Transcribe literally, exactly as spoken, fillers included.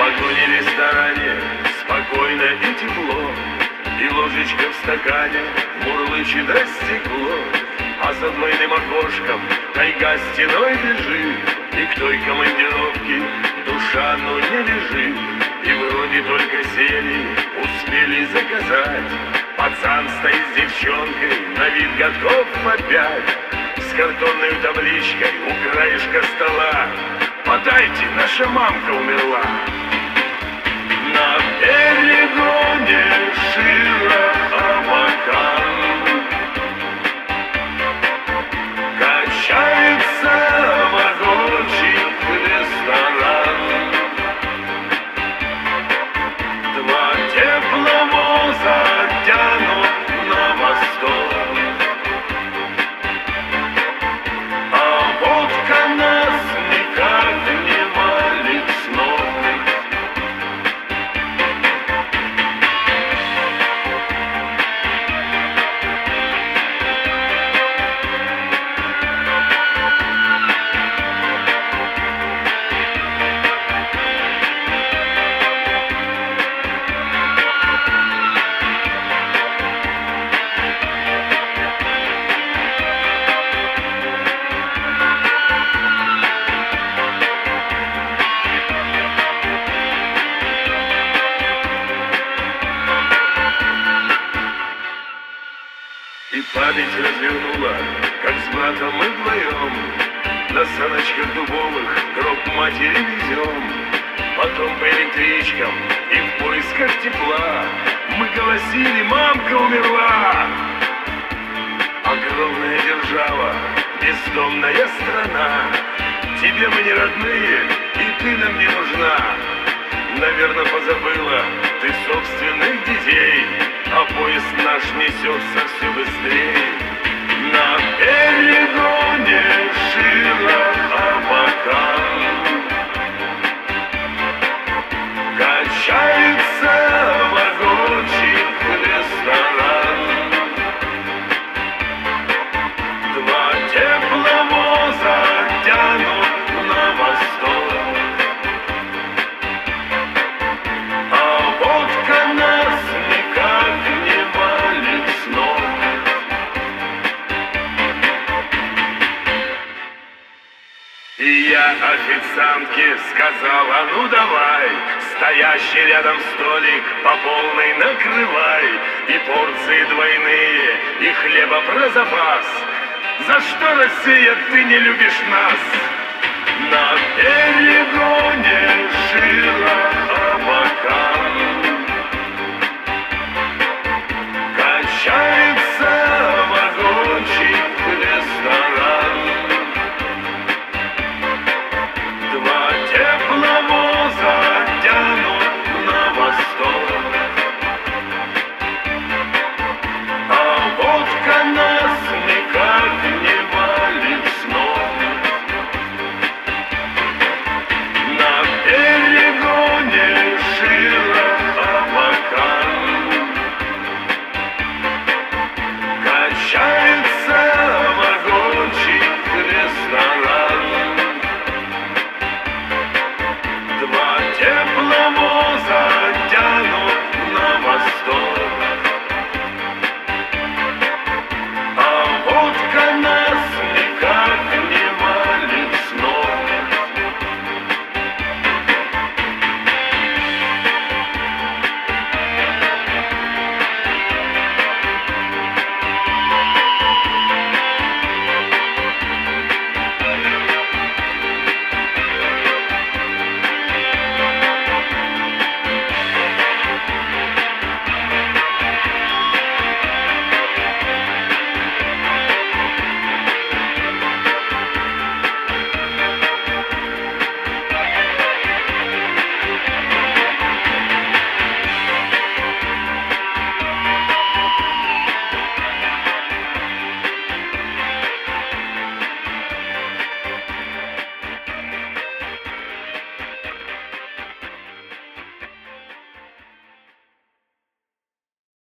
вагоне-ресторане спокойно и тепло, и ложечка в стакане мурлычет о стекло. А за двойным окошком тайга стеной бежит, и к той командировке душа, ну, не лежит. И вроде только сели, успели заказать. Пацан стоит с девчонкой, на вид годков по пять, с картонной табличкой у краешка стола: подайте, наша мамка умерла. На перегоне Шира Абакан качается вагончик ресторан. Два тепловоза тянут на восток, а водка нас никак не валит с ног. И память развернула, как с братом мы вдвоем на саночках дубовых гроб матери везем. Потом по электричкам и в поисках тепла мы голосили: мамка умерла. Огромная держава, бездомная страна, тебе мы не родные, и ты нам не нужна. Наверно, позабыла ты собственных детей, а поезд наш несется все быстрее. На перегоне Шира Абакан качается вагончик ресторан. Два тепловоза тянут на восток, а водка нас никак не валит с ног. И я официантке сказала: ну давай, стоящий рядом столик по полной накрывай, и порции двойные, и хлеба про запас. За что, Россия, ты не любишь нас? На перегоне